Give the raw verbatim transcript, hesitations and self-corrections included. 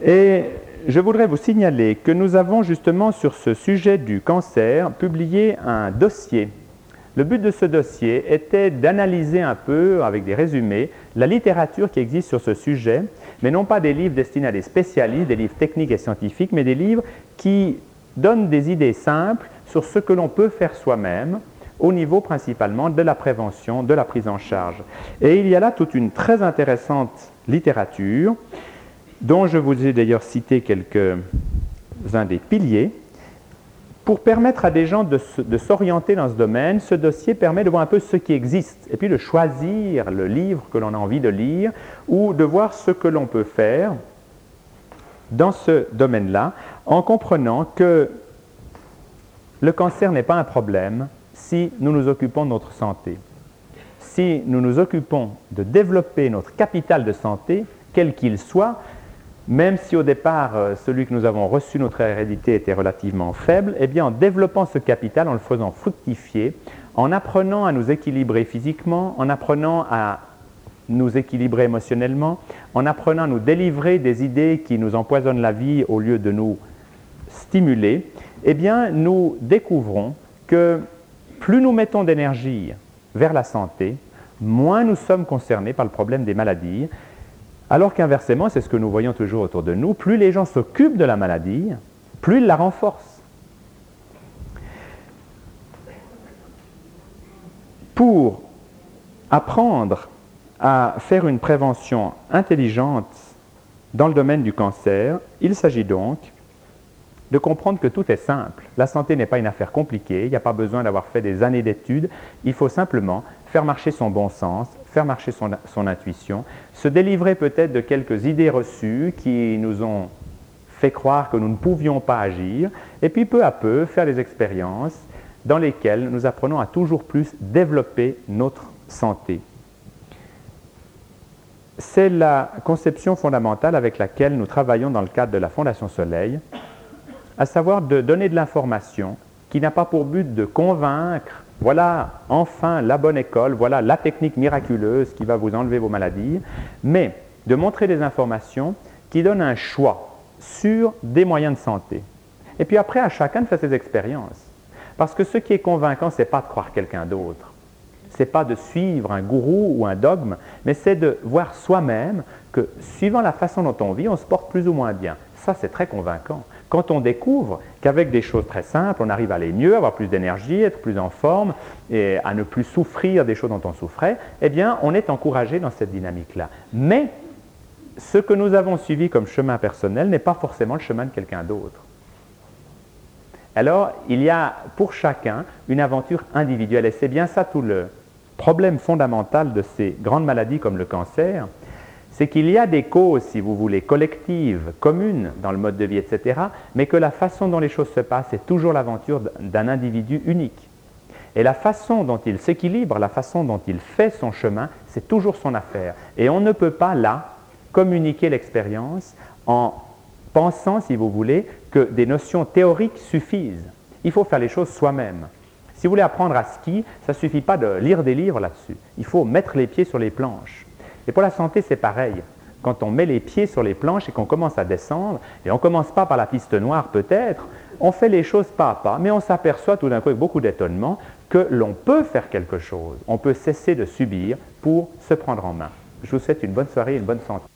Et je voudrais vous signaler que nous avons justement sur ce sujet du cancer publié un dossier. Le but de ce dossier était d'analyser un peu, avec des résumés, la littérature qui existe sur ce sujet, mais non pas des livres destinés à des spécialistes, des livres techniques et scientifiques, mais des livres qui donnent des idées simples sur ce que l'on peut faire soi-même, au niveau principalement de la prévention, de la prise en charge. Et il y a là toute une très intéressante littérature, dont je vous ai d'ailleurs cité quelques-uns des piliers. Pour permettre à des gens de, de s'orienter dans ce domaine, ce dossier permet de voir un peu ce qui existe, et puis de choisir le livre que l'on a envie de lire, ou de voir ce que l'on peut faire dans ce domaine-là, en comprenant que le cancer n'est pas un problème si nous nous occupons de notre santé. Si nous nous occupons de développer notre capital de santé, quel qu'il soit, même si au départ, celui que nous avons reçu, notre hérédité, était relativement faible, eh bien en développant ce capital, en le faisant fructifier, en apprenant à nous équilibrer physiquement, en apprenant à nous équilibrer émotionnellement, en apprenant à nous délivrer des idées qui nous empoisonnent la vie au lieu de nous stimuler, eh bien nous découvrons que plus nous mettons d'énergie vers la santé, moins nous sommes concernés par le problème des maladies, alors qu'inversement, c'est ce que nous voyons toujours autour de nous, plus les gens s'occupent de la maladie, plus ils la renforcent. Pour apprendre à faire une prévention intelligente dans le domaine du cancer, il s'agit donc de comprendre que tout est simple. La santé n'est pas une affaire compliquée, il n'y a pas besoin d'avoir fait des années d'études, il faut simplement faire marcher son bon sens, faire marcher son, son intuition, se délivrer peut-être de quelques idées reçues qui nous ont fait croire que nous ne pouvions pas agir, et puis peu à peu faire des expériences dans lesquelles nous apprenons à toujours plus développer notre santé. C'est la conception fondamentale avec laquelle nous travaillons dans le cadre de la Fondation Soleil, à savoir de donner de l'information qui n'a pas pour but de convaincre, voilà enfin la bonne école, voilà la technique miraculeuse qui va vous enlever vos maladies, mais de montrer des informations qui donnent un choix sur des moyens de santé. Et puis après, à chacun de faire ses expériences. Parce que ce qui est convaincant, ce n'est pas de croire quelqu'un d'autre, ce n'est pas de suivre un gourou ou un dogme, mais c'est de voir soi-même que suivant la façon dont on vit, on se porte plus ou moins bien. Ça, c'est très convaincant. Quand on découvre qu'avec des choses très simples, on arrive à aller mieux, avoir plus d'énergie, être plus en forme et à ne plus souffrir des choses dont on souffrait, eh bien, on est encouragé dans cette dynamique-là. Mais ce que nous avons suivi comme chemin personnel n'est pas forcément le chemin de quelqu'un d'autre. Alors, il y a pour chacun une aventure individuelle et c'est bien ça tout le problème fondamental de ces grandes maladies comme le cancer, c'est qu'il y a des causes, si vous voulez, collectives, communes dans le mode de vie, et cetera, mais que la façon dont les choses se passent est toujours l'aventure d'un individu unique. Et la façon dont il s'équilibre, la façon dont il fait son chemin, c'est toujours son affaire. Et on ne peut pas, là, communiquer l'expérience en pensant, si vous voulez, que des notions théoriques suffisent. Il faut faire les choses soi-même. Si vous voulez apprendre à skier, ça ne suffit pas de lire des livres là-dessus. Il faut mettre les pieds sur les planches. Et pour la santé, c'est pareil. Quand on met les pieds sur les planches et qu'on commence à descendre, et on ne commence pas par la piste noire peut-être, on fait les choses pas à pas, mais on s'aperçoit tout d'un coup avec beaucoup d'étonnement que l'on peut faire quelque chose. On peut cesser de subir pour se prendre en main. Je vous souhaite une bonne soirée et une bonne santé.